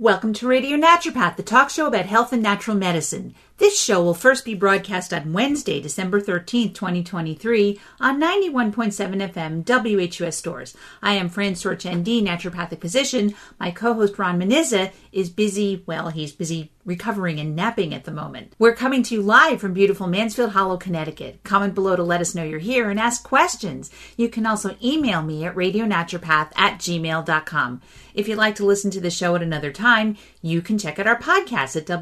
Welcome to Radio Naturopath, the talk show about health and natural medicine. This show will first be broadcast on Wednesday, December 13th, 2023 on 91.7 FM WHUS stores. I am Fran Storch, ND, naturopathic physician. My co-host Ron Menizza is busy, he's busy recovering and napping at the moment. We're coming to you live from beautiful Mansfield Hollow, Connecticut. Comment below to let us know you're here and ask questions. You can also email me at radionaturopath@gmail.com. If you'd like to listen to the show at another time, you can check out our podcast at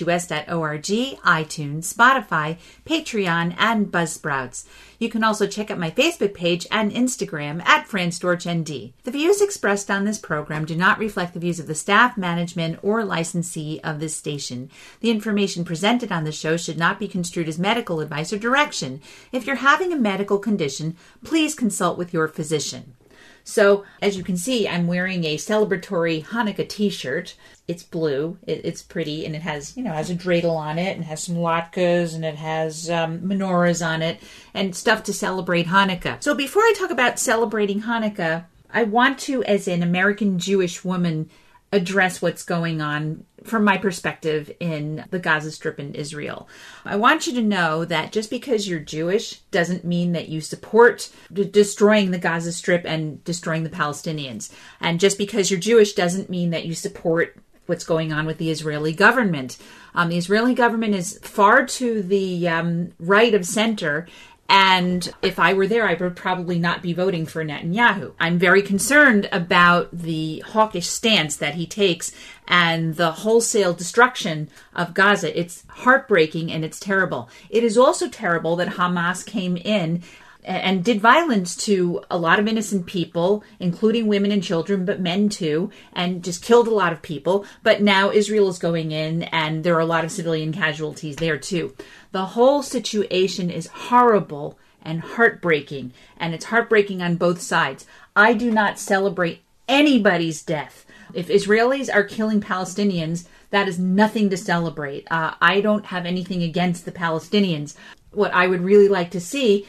whus.org, iTunes, Spotify, Patreon, and Buzzsprouts. You can also check out my Facebook page and Instagram at FranStorchND. The views expressed on this program do not reflect the views of the staff, management, or licensee of this station. The information presented on the show should not be construed as medical advice or direction. If you're having a medical condition, please consult with your physician. So, as you can see, I'm wearing a celebratory Hanukkah t-shirt. It's blue, it's pretty, and it has, has a dreidel on it, and has some latkes, and it has menorahs on it, and stuff to celebrate Hanukkah. So before I talk about celebrating Hanukkah, I want to, as an American Jewish woman, address what's going on from my perspective in the Gaza Strip in Israel. I want you to know that just because you're Jewish doesn't mean that you support destroying the Gaza Strip and destroying the Palestinians. And just because you're Jewish doesn't mean that you support what's going on with the Israeli government. The Israeli government is far to the right of center. And if I were there, I would probably not be voting for Netanyahu. I'm very concerned about the hawkish stance that he takes and the wholesale destruction of Gaza. It's heartbreaking and it's terrible. It is also terrible that Hamas came in and did violence to a lot of innocent people, including women and children, but men too, and just killed a lot of people. But now Israel is going in, and there are a lot of civilian casualties there too. The whole situation is horrible and heartbreaking, and it's heartbreaking on both sides. I do not celebrate anybody's death. If Israelis are killing Palestinians, that is nothing to celebrate. I don't have anything against the Palestinians. What I would really like to see,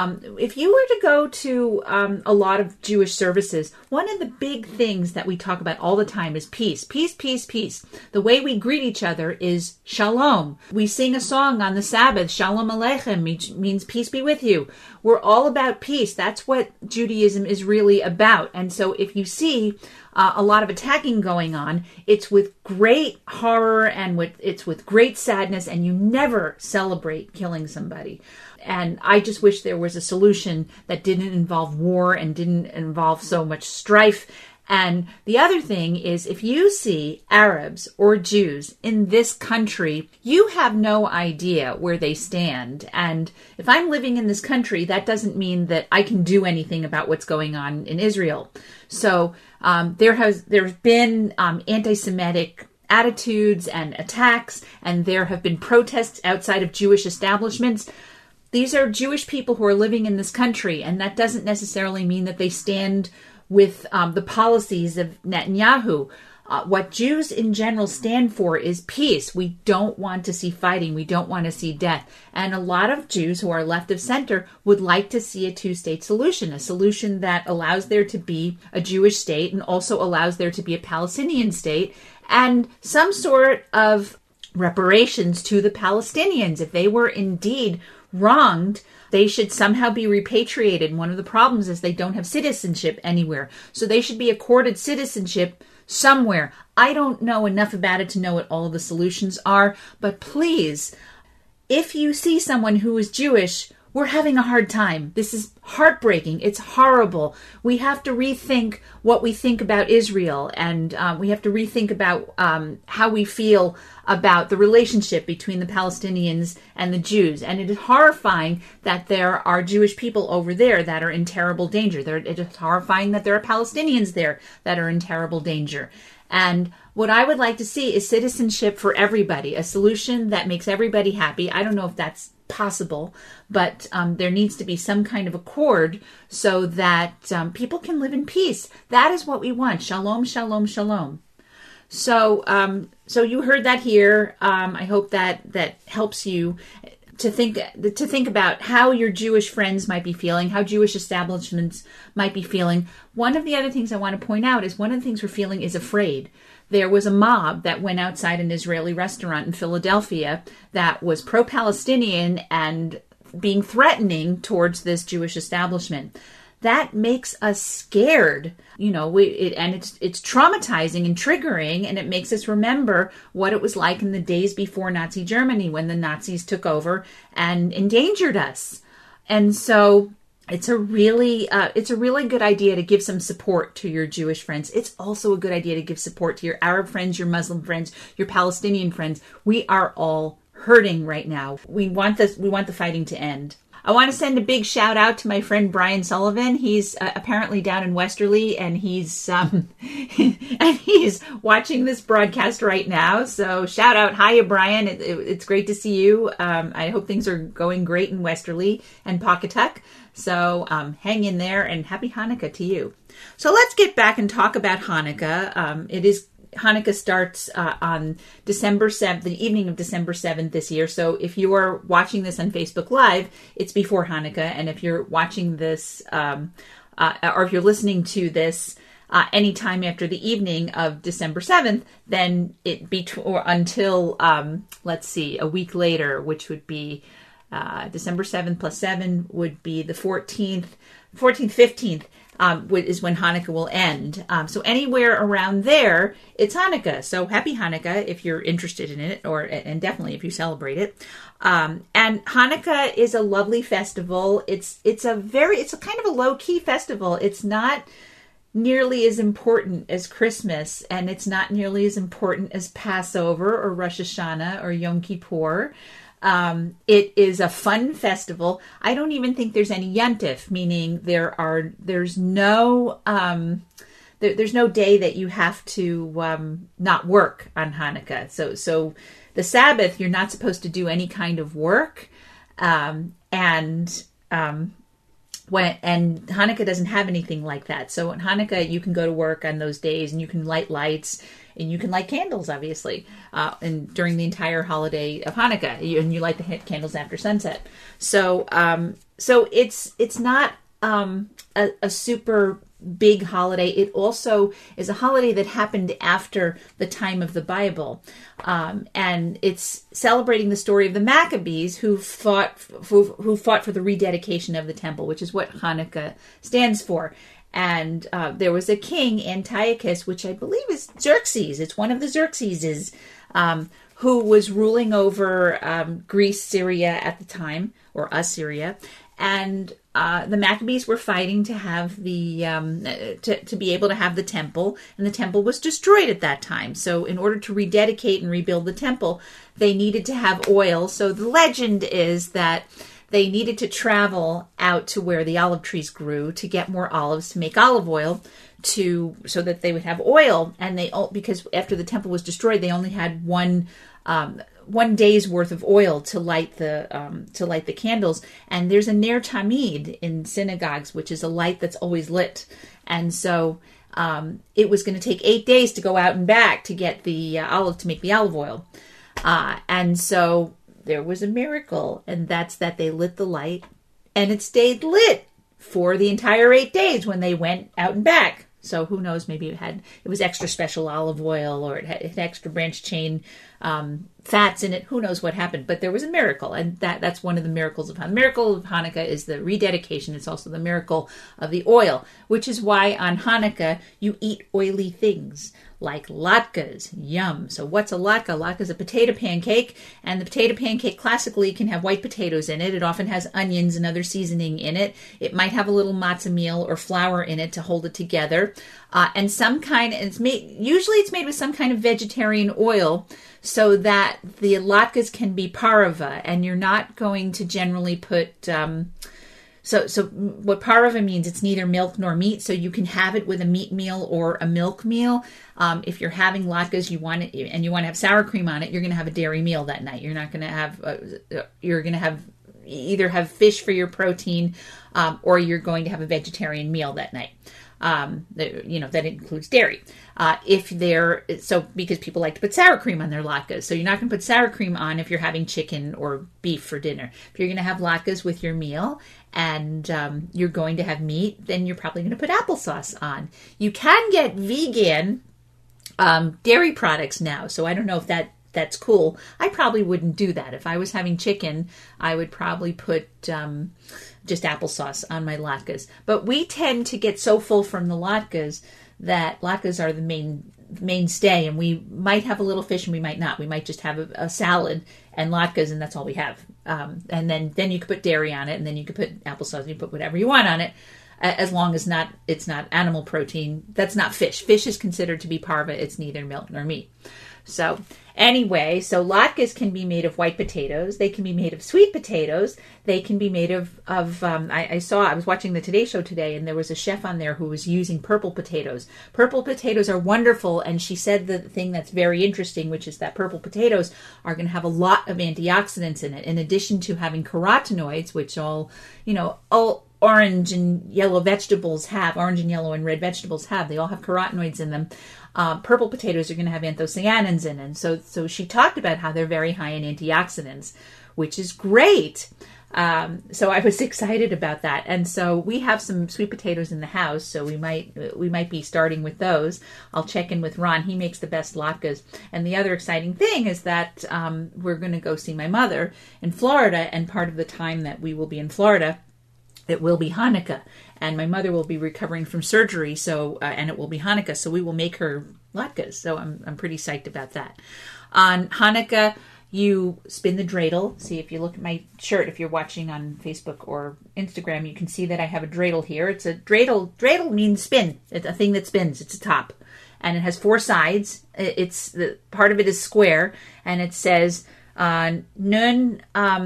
if you were to go to a lot of Jewish services, one of the big things that we talk about all the time is peace. Peace, peace, peace. The way we greet each other is shalom. We sing a song on the Sabbath, shalom aleichem, which means peace be with you. We're all about peace. That's what Judaism is really about. And so if you see a lot of attacking going on, it's with great horror and it's with great sadness, and you never celebrate killing somebody. And I just wish there was a solution that didn't involve war and didn't involve so much strife. And the other thing is, if you see Arabs or Jews in this country, you have no idea where they stand. And if I'm living in this country, that doesn't mean that I can do anything about what's going on in Israel. So there's been anti-Semitic attitudes and attacks, and there have been protests outside of Jewish establishments. These are Jewish people who are living in this country, and that doesn't necessarily mean that they stand with the policies of Netanyahu. What Jews in general stand for is peace. We don't want to see fighting. We don't want to see death. And a lot of Jews who are left of center would like to see a two-state solution, a solution that allows there to be a Jewish state and also allows there to be a Palestinian state, and some sort of reparations to the Palestinians. If they were indeed wronged, they should somehow be repatriated. One of the problems is they don't have citizenship anywhere. So they should be accorded citizenship somewhere. I don't know enough about it to know what all of the solutions are, but please, if you see someone who is Jewish, we're having a hard time. This is heartbreaking. It's horrible. We have to rethink what we think about Israel, and we have to rethink about how we feel about the relationship between the Palestinians and the Jews. And it is horrifying that there are Jewish people over there that are in terrible danger. It is horrifying that there are Palestinians there that are in terrible danger. And what I would like to see is citizenship for everybody, a solution that makes everybody happy. I don't know if that's possible, but there needs to be some kind of accord so that people can live in peace. That is what we want. Shalom, shalom, shalom. So you heard that here. I hope that helps you to think about how your Jewish friends might be feeling, how Jewish establishments might be feeling. One of the other things I want to point out is one of the things we're feeling is afraid. there was a mob that went outside an Israeli restaurant in Philadelphia that was pro-Palestinian and being threatening towards this Jewish establishment. That makes us scared, and it's traumatizing and triggering, and it makes us remember what it was like in the days before Nazi Germany when the Nazis took over and endangered us. And so it's a really good idea to give some support to your Jewish friends. It's also a good idea to give support to your Arab friends, your Muslim friends, your Palestinian friends. We are all hurting right now. We want the fighting to end. I want to send a big shout out to my friend Brian Sullivan. He's apparently down in Westerly, and he's watching this broadcast right now. So shout out, hiya Brian. It's great to see you. I hope things are going great in Westerly and Pawcatuck. So hang in there, and happy Hanukkah to you. So let's get back and talk about Hanukkah. Hanukkah starts on December 7th, the evening of December 7th this year. So if you are watching this on Facebook Live, it's before Hanukkah. And if you're watching this, or if you're listening to this anytime after the evening of December 7th, then until, a week later, which would be December 7th plus 7 would be the 14th, 15th. Is when Hanukkah will end. So anywhere around there, it's Hanukkah. So happy Hanukkah if you're interested in it, and definitely if you celebrate it. And Hanukkah is a lovely festival. It's a kind of a low key festival. It's not nearly as important as Christmas, and it's not nearly as important as Passover or Rosh Hashanah or Yom Kippur. It is a fun festival. I don't even think there's any yontif, meaning there's no day that you have to not work on Hanukkah. So the Sabbath, you're not supposed to do any kind of work, and Hanukkah doesn't have anything like that. So in Hanukkah, you can go to work on those days, and you can light lights. And you can light candles, obviously, and during the entire holiday of Hanukkah, and you light the candles after sunset. So it's not a super big holiday. It also is a holiday that happened after the time of the Bible, and it's celebrating the story of the Maccabees who fought for the rededication of the temple, which is what Hanukkah stands for. And there was a king, Antiochus, which I believe is Xerxes. It's one of the Xerxeses, who was ruling over Greece, Syria at the time, or Assyria. And the Maccabees were fighting to have to be able to have the temple, and the temple was destroyed at that time. So in order to rededicate and rebuild the temple, they needed to have oil. So the legend is that they needed to travel out to where the olive trees grew to get more olives to make olive oil, so that they would have oil. And because after the temple was destroyed, they only had one day's worth of oil to light the candles. And there's a ner tamid in synagogues, which is a light that's always lit. And so it was going to take 8 days to go out and back to get the to make the olive oil. And so there was a miracle, and that's that they lit the light, and it stayed lit for the entire 8 days when they went out and back. So who knows, maybe it was extra special olive oil, or it had extra branch chain fats in it. Who knows what happened, but there was a miracle, and that's one of the miracles of Hanukkah. The miracle of Hanukkah is the rededication. It's also the miracle of the oil, which is why on Hanukkah you eat oily things like latkes. Yum. So what's a latke? Latke is a potato pancake, and the potato pancake classically can have white potatoes in it. It often has onions and other seasoning in it. It might have a little matzah meal or flour in it to hold it together, and usually it's made with some kind of vegetarian oil, so that the latkes can be parava, and you're not going to generally put. So what parava means, it's neither milk nor meat, so you can have it with a meat meal or a milk meal. If you're having latkes, you want to have sour cream on it, you're going to have a dairy meal that night. You're not going to have. You're going to have either have fish for your protein, or you're going to have a vegetarian meal that night. That includes dairy. Because people like to put sour cream on their latkes. So you're not going to put sour cream on if you're having chicken or beef for dinner. If you're going to have latkes with your meal and you're going to have meat, then you're probably going to put applesauce on. You can get vegan dairy products now. So I don't know if that's cool. I probably wouldn't do that. If I was having chicken, I would probably put just applesauce on my latkes. But we tend to get so full from the latkes that latkes are the mainstay, and we might have a little fish and we might not. We might just have a salad and latkes, and that's all we have. And then you could put dairy on it, and then you could put applesauce, and you put whatever you want on it, as long as it's not animal protein. That's not fish. Fish is considered to be parva. It's neither milk nor meat. So anyway, so latkes can be made of white potatoes. They can be made of sweet potatoes. They can be made of I was watching the Today Show today, and there was a chef on there who was using purple potatoes. Purple potatoes are wonderful, and she said the thing that's very interesting, which is that purple potatoes are going to have a lot of antioxidants in it, in addition to having carotenoids, which all orange and yellow vegetables have. Orange and yellow and red vegetables have. They all have carotenoids in them. Purple potatoes are going to have anthocyanins in it. So she talked about how they're very high in antioxidants, which is great. So I was excited about that. And so we have some sweet potatoes in the house, so we might be starting with those. I'll check in with Ron. He makes the best latkes. And the other exciting thing is that we're going to go see my mother in Florida, and part of the time that we will be in Florida, it will be Hanukkah, and my mother will be recovering from surgery, so and it will be Hanukkah, so we will make her latkes. So I'm pretty psyched about that. On Hanukkah, you spin the dreidel. See, if you look at my shirt, if you're watching on Facebook or Instagram, you can see that I have a dreidel here. It's a dreidel. Dreidel means spin. It's a thing that spins. It's a top, and it has four sides. It's the part of it is square, and it says Nun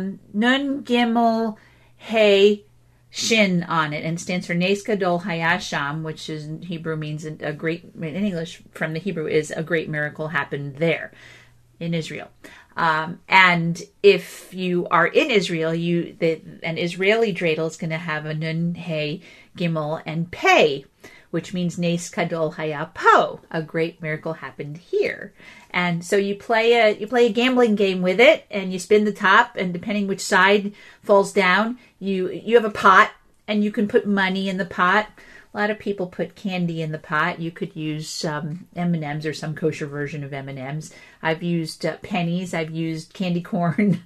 Gimel Hey Shin on it, and stands for Nes Gadol Hayasham, which is in Hebrew means in English from the Hebrew is a great miracle happened there in Israel. And if you are in Israel, an Israeli dreidel is going to have a Nun, Hey, Gimel, and Pei, which means Nes Gadol Haya Po, a great miracle happened here. And so you play a gambling game with it, and you spin the top, and depending which side falls down, you have a pot, and you can put money in the pot. A lot of people put candy in the pot. You could use M&Ms or some kosher version of M&Ms. I've used pennies. I've used candy corn.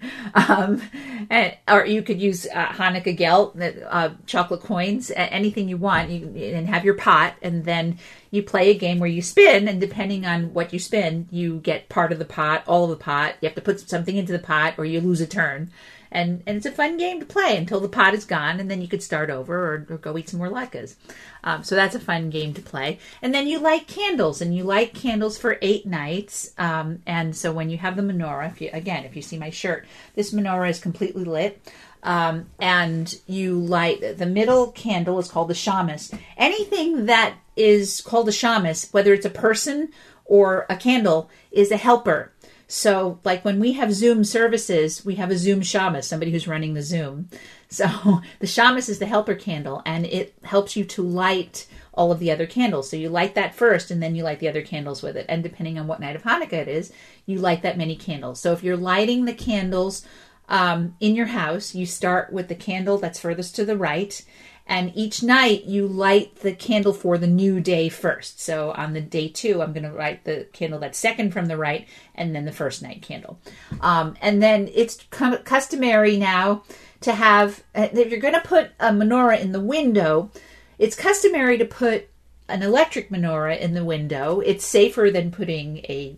Or you could use Hanukkah gelt, chocolate coins, anything you want, and have your pot. And then you play a game where you spin, and depending on what you spin, you get part of the pot, all of the pot. You have to put something into the pot, or you lose a turn. And it's a fun game to play until the pot is gone, and then you could start over or go eat some more latkes. So that's a fun game to play. And then you light candles, and you light candles for 8 nights. And so when you have the menorah, if you see my shirt, this menorah is completely lit. And you light the middle candle is called the shamus. Anything that is called a shamus, whether it's a person or a candle, is a helper. So, like when we have Zoom services, we have a Zoom shamus, somebody who's running the Zoom. So the shamus is the helper candle, and it helps you to light all of the other candles. So you light that first, and then you light the other candles with it. And depending on what night of Hanukkah it is, you light that many candles. So if you're lighting the candles in your house, you start with the candle that's furthest to the right, and each night you light the candle for the new day first. So on the day 2, I'm going to light the candle that's second from the right, and then the first night candle. And then it's customary now to have, if you're going to put a menorah in the window, it's customary to put an electric menorah in the window. It's safer than putting a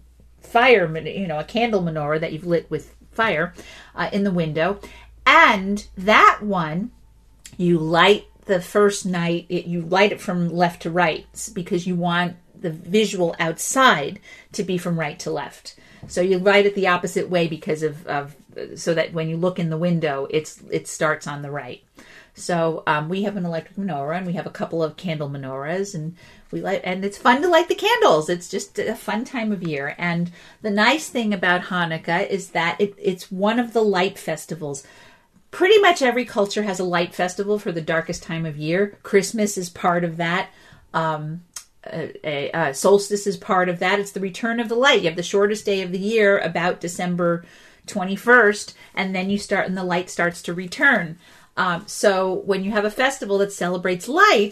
a candle menorah that you've lit with fire in the window. And that one, you light the first night, you light it from left to right because you want the visual outside to be from right to left. So you light it the opposite way because of so that when you look in the window, it starts on the right. So we have an electric menorah, and we have a couple of candle menorahs, and and it's fun to light the candles. It's just a fun time of year. And the nice thing about Hanukkah is that it's one of the light festivals. Pretty much every culture has a light festival for the darkest time of year. Christmas is part of that. Solstice is part of that. It's the return of the light. You have the shortest day of the year, about December 21st, and then and the light starts to return. So when you have a festival that celebrates light,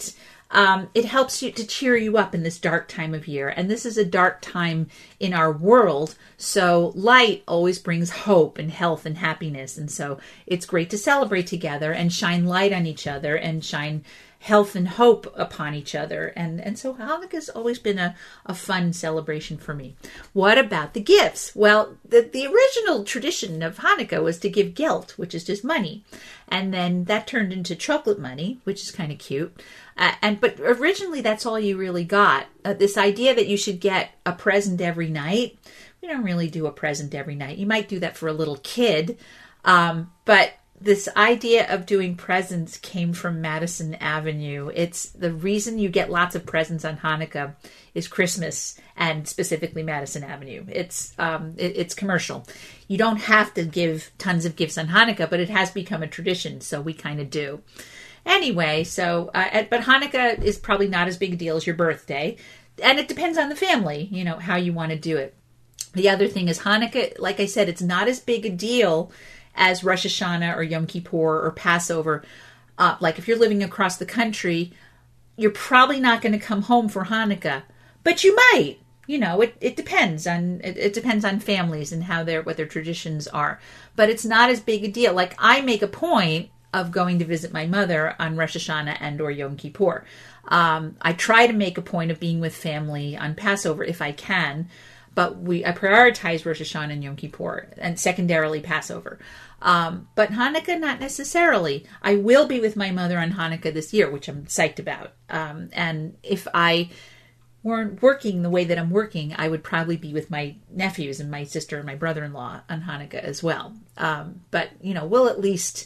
it helps you to cheer you up in this dark time of year. And this is a dark time in our world. So light always brings hope and health and happiness. And so it's great to celebrate together and shine light on each other and shine health and hope upon each other. And so Hanukkah's always been a fun celebration for me. What about the gifts? Well, the original tradition of Hanukkah was to give geld, which is just money. And then that turned into chocolate money, which is kind of cute. But originally that's all you really got. This idea that you should get a present every night. We don't really do a present every night. You might do that for a little kid. But this idea of doing presents came from Madison Avenue. It's the reason you get lots of presents on Hanukkah is Christmas and specifically Madison Avenue. It's commercial. You don't have to give tons of gifts on Hanukkah, but it has become a tradition, so we kind of do. Anyway, but Hanukkah is probably not as big a deal as your birthday, and it depends on the family, how you want to do it. The other thing is Hanukkah, like I said, it's not as big a deal as Rosh Hashanah or Yom Kippur or Passover. Like if you're living across the country, you're probably not going to come home for Hanukkah, but you might. It depends on families and what their traditions are. But it's not as big a deal. Like I make a point of going to visit my mother on Rosh Hashanah and or Yom Kippur. I try to make a point of being with family on Passover if I can. But I prioritize Rosh Hashanah and Yom Kippur, and secondarily Passover. But Hanukkah, not necessarily. I will be with my mother on Hanukkah this year, which I'm psyched about. And if I weren't working the way that I'm working, I would probably be with my nephews and my sister and my brother-in-law on Hanukkah as well. But we'll at least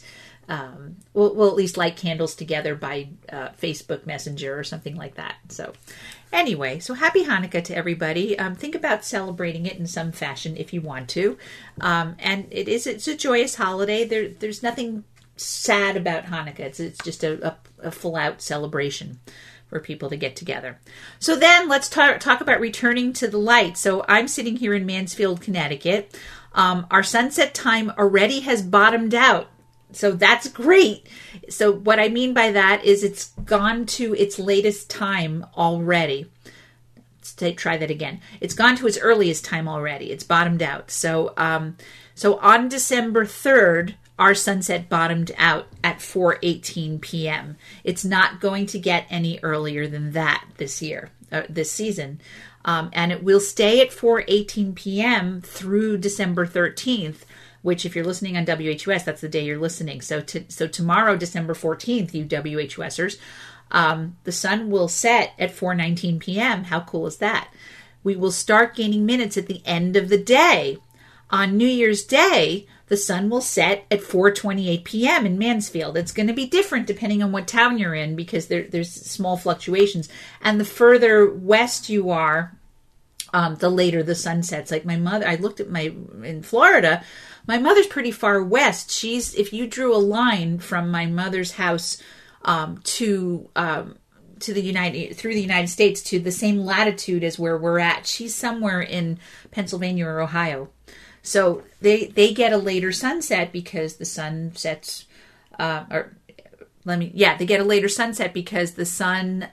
light candles together by Facebook Messenger or something like that. So anyway, so happy Hanukkah to everybody. Think about celebrating it in some fashion if you want to. And it's a joyous holiday. There's nothing sad about Hanukkah. It's just a full-out celebration for people to get together. So then let's talk about returning to the light. So I'm sitting here in Mansfield, Connecticut. Our sunset time already has bottomed out. So that's great. So what I mean by that is it's gone to its latest time already. Let's try that again. It's gone to its earliest time already. It's bottomed out. So on December 3rd, our sunset bottomed out at 4:18 p.m. It's not going to get any earlier than that this season. And it will stay at 4:18 p.m. through December 13th. Which if you're listening on WHUS, that's the day you're listening. So tomorrow, December 14th, you WHUSers, the sun will set at 4:19 p.m. How cool is that? We will start gaining minutes at the end of the day. On New Year's Day, the sun will set at 4:28 p.m. in Mansfield. It's going to be different depending on what town you're in because there's small fluctuations. And the further west you are, the later the sun sets. Like my mother, I looked at in Florida, my mother's pretty far west. If you drew a line from my mother's house through the United States to the same latitude as where we're at, she's somewhere in Pennsylvania or Ohio. So they get a later sunset because the sun sets, they get a later sunset because the sun,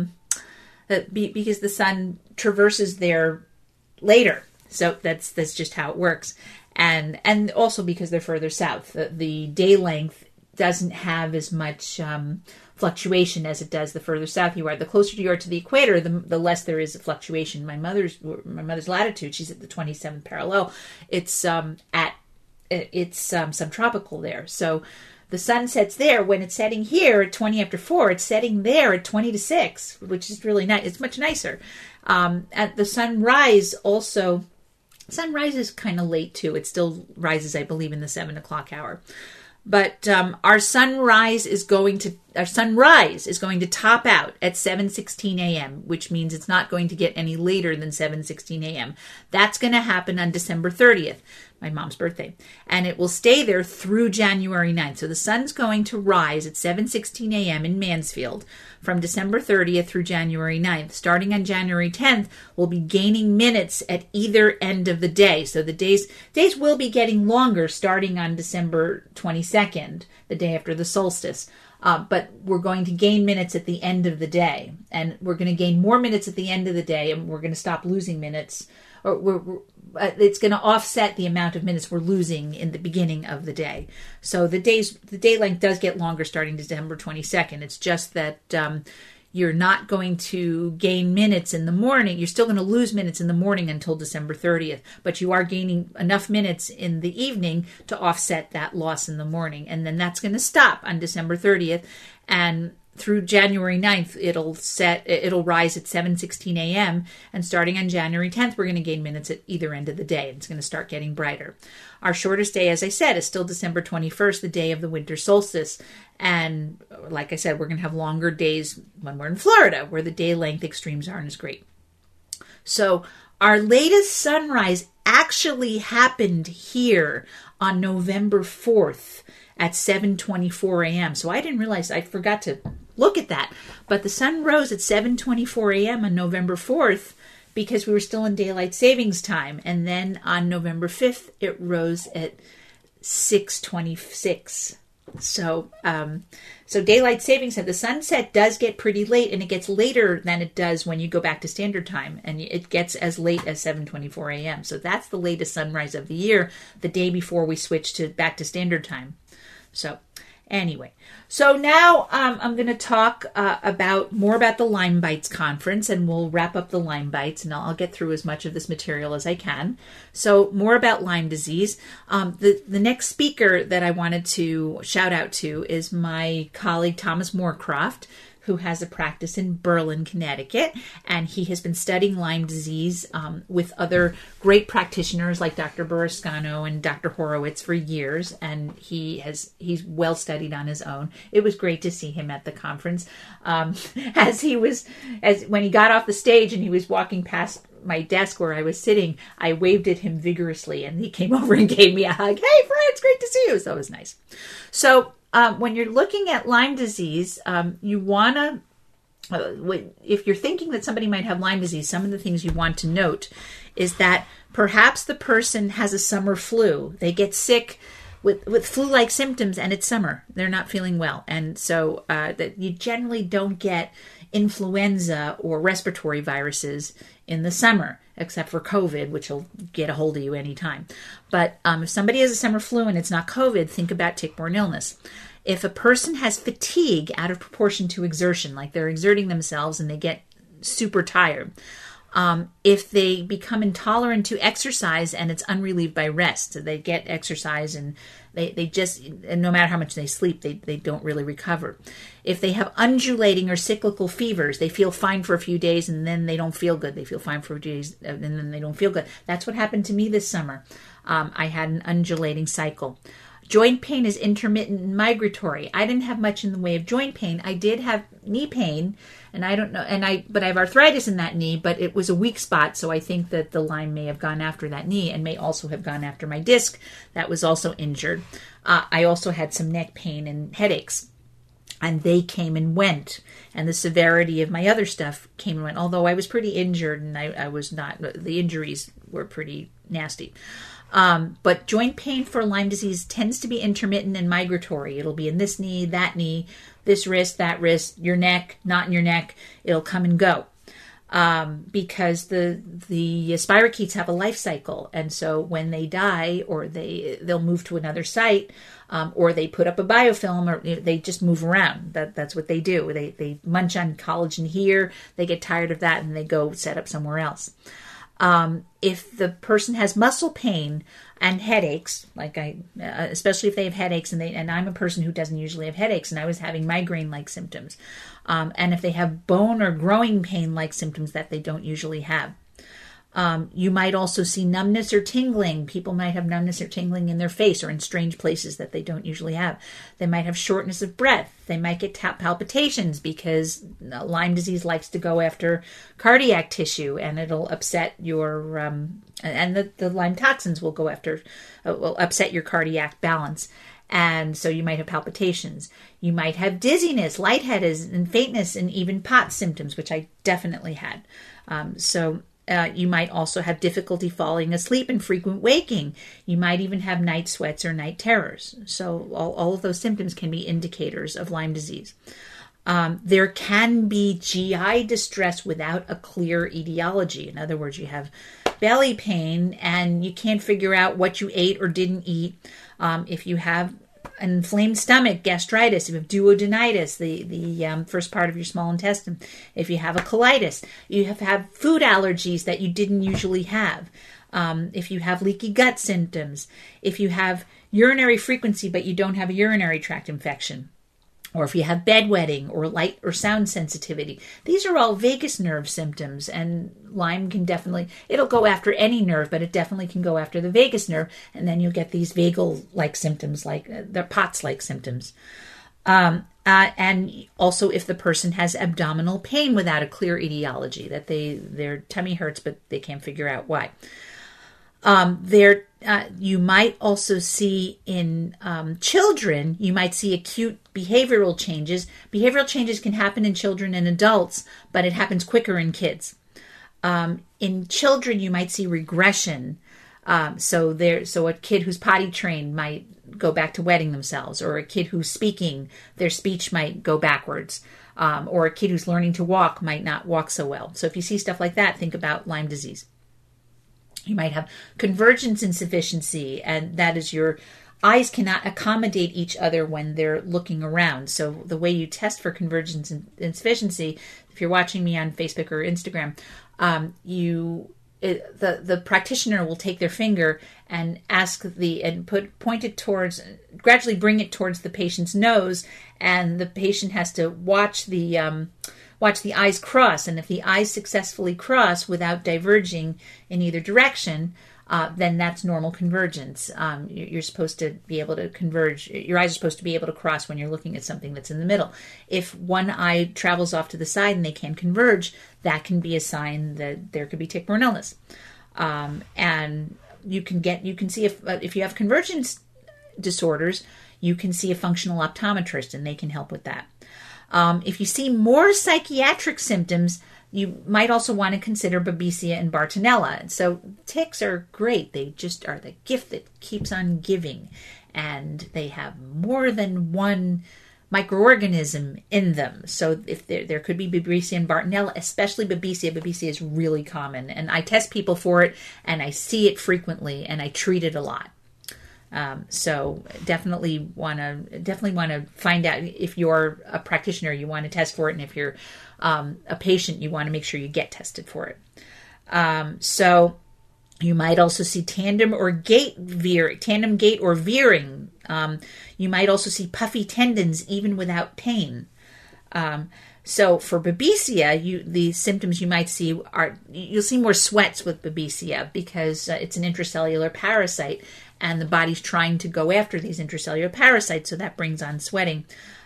because the sun traverses there later. So that's just how it works. And also because they're further south. The day length doesn't have as much fluctuation as it does the further south you are. The closer you are to the equator, the less there is a fluctuation. My mother's latitude, she's at the 27th parallel. It's subtropical there. So the sun sets there when it's setting here at 20 after 4. It's setting there at 20 to 6, which is really nice. It's much nicer. At the sunrise also, sunrise is kind of late too. It still rises, I believe, in the 7 o'clock hour. But our sunrise is going to top out at 7:16 a.m., which means it's not going to get any later than 7:16 a.m. That's going to happen on December 30th, my mom's birthday, and it will stay there through January 9th. So the sun's going to rise at 7:16 a.m. in Mansfield from December 30th through January 9th. Starting on January 10th, we'll be gaining minutes at either end of the day. So the days will be getting longer starting on December 22nd, the day after the solstice. but we're going to gain minutes at the end of the day, and we're going to gain more minutes at the end of the day, and we're going to stop losing minutes, or it's going to offset the amount of minutes we're losing in the beginning of the day. So the day length does get longer starting December 22nd. It's just that you're not going to gain minutes in the morning. You're still going to lose minutes in the morning until December 30th, but you are gaining enough minutes in the evening to offset that loss in the morning. And then that's going to stop on December 30th. And through January 9th, it'll rise at 7:16 a.m. And starting on January 10th, we're going to gain minutes at either end of the day. It's going to start getting brighter. Our shortest day, as I said, is still December 21st, the day of the winter solstice. And like I said, we're going to have longer days when we're in Florida, where the day length extremes aren't as great. So our latest sunrise actually happened here on November 4th at 7:24 a.m. So I didn't realize, I forgot to look at that. But the sun rose at 7:24 a.m. on November 4th because we were still in daylight savings time. And then on November 5th, it rose at 6:26. So daylight savings time, the sunset does get pretty late, and it gets later than it does when you go back to standard time, and it gets as late as 7:24 a.m. So that's the latest sunrise of the year, the day before we switch back to standard time. So anyway, so now I'm going to talk more about the Lyme Bites conference, and we'll wrap up the Lyme Bites, and I'll get through as much of this material as I can. So more about Lyme disease. The next speaker that I wanted to shout out to is my colleague Thomas Moorcroft, who has a practice in Berlin, Connecticut, and he has been studying Lyme disease with other great practitioners like Dr. Burrascano and Dr. Horowitz for years, and he's well studied on his own. It was great to see him at the conference. When he got off the stage and he was walking past my desk where I was sitting, I waved at him vigorously, and he came over and gave me a hug. Hey, Fred, it's great to see you. So it was nice. So when you're looking at Lyme disease, you want to, if you're thinking that somebody might have Lyme disease, some of the things you want to note is that perhaps the person has a summer flu. They get sick with flu-like symptoms, and it's summer. They're not feeling well. And so that you generally don't get influenza or respiratory viruses in the summer, except for COVID, which will get a hold of you anytime. But if somebody has a summer flu and it's not COVID, think about tick-borne illness. If a person has fatigue out of proportion to exertion, like they're exerting themselves and they get super tired, if they become intolerant to exercise and it's unrelieved by rest, so they get exercise and and no matter how much they sleep, they don't really recover. If they have undulating or cyclical fevers, they feel fine for a few days and then they don't feel good. They feel fine for a few days and then they don't feel good. That's what happened to me this summer. I had an undulating cycle. Joint pain is intermittent and migratory. I didn't have much in the way of joint pain. I did have knee pain, and I don't know, but I have arthritis in that knee, but it was a weak spot, so I think that the Lyme may have gone after that knee and may also have gone after my disc that was also injured. I also had some neck pain and headaches, and they came and went, and the severity of my other stuff came and went, although I was pretty injured, and I was not, the injuries were pretty nasty. But joint pain for Lyme disease tends to be intermittent and migratory. It'll be in this knee, that knee, this wrist, that wrist, your neck, not in your neck. It'll come and go. Because the spirochetes have a life cycle. And so when they die, or they'll move to another site, or they put up a biofilm, or they just move around. That's what they do. They munch on collagen here, they get tired of that, and they go set up somewhere else. If the person has muscle pain and headaches, especially if they have headaches, and I'm a person who doesn't usually have headaches, and I was having migraine-like symptoms, and if they have bone or growing pain-like symptoms that they don't usually have. You might also see numbness or tingling. People might have numbness or tingling in their face or in strange places that they don't usually have. They might have shortness of breath. They might get palpitations because Lyme disease likes to go after cardiac tissue, and it'll upset your, and the Lyme toxins will will upset your cardiac balance. And so you might have palpitations. You might have dizziness, lightheadedness, and faintness, and even POTS symptoms, which I definitely had. You might also have difficulty falling asleep and frequent waking. You might even have night sweats or night terrors. So all of those symptoms can be indicators of Lyme disease. There can be GI distress without a clear etiology. In other words, you have belly pain and you can't figure out what you ate or didn't eat. If you have an inflamed stomach, gastritis, if you have duodenitis, the first part of your small intestine, if you have a colitis, you have food allergies that you didn't usually have, if you have leaky gut symptoms, if you have urinary frequency but you don't have a urinary tract infection, or if you have bedwetting or light or sound sensitivity. These are all vagus nerve symptoms, and Lyme can it'll go after any nerve, but it definitely can go after the vagus nerve, and then you'll get these vagal-like symptoms, like the POTS-like symptoms. And also if the person has abdominal pain without a clear etiology, that their tummy hurts, but they can't figure out why. You might also see in children, you might see acute behavioral changes. Behavioral changes can happen in children and adults, but it happens quicker in kids. In children, you might see regression. So a kid who's potty trained might go back to wetting themselves, or a kid who's speaking, their speech might go backwards, or a kid who's learning to walk might not walk so well. So if you see stuff like that, think about Lyme disease. You might have convergence insufficiency, and that is your eyes cannot accommodate each other when they're looking around. So the way you test for convergence insufficiency, if you're watching me on Facebook or Instagram, the practitioner will take their finger and point it towards, gradually bring it towards the patient's nose, and the patient has to watch the eyes cross. And if the eyes successfully cross without diverging in either direction, then that's normal convergence. You're supposed to be able to converge. Your eyes are supposed to be able to cross when you're looking at something that's in the middle. If one eye travels off to the side and they can't converge, that can be a sign that there could be tick-borne illness. And you can see if you have convergence disorders, you can see a functional optometrist, and they can help with that. If you see more psychiatric symptoms, you might also want to consider Babesia and Bartonella. So ticks are great. They just are the gift that keeps on giving. And they have more than one microorganism in them. So if there could be Babesia and Bartonella, especially Babesia. Babesia is really common. And I test people for it, and I see it frequently, and I treat it a lot. So definitely want to find out if you're a practitioner, you want to test for it, and if you're a patient, you want to make sure you get tested for it. So you might also see tandem gait or veering. You might also see puffy tendons even without pain. So for Babesia, the symptoms you might see you'll see more sweats with Babesia because it's an intracellular parasite, and the body's trying to go after these intracellular parasites, so that brings on sweating.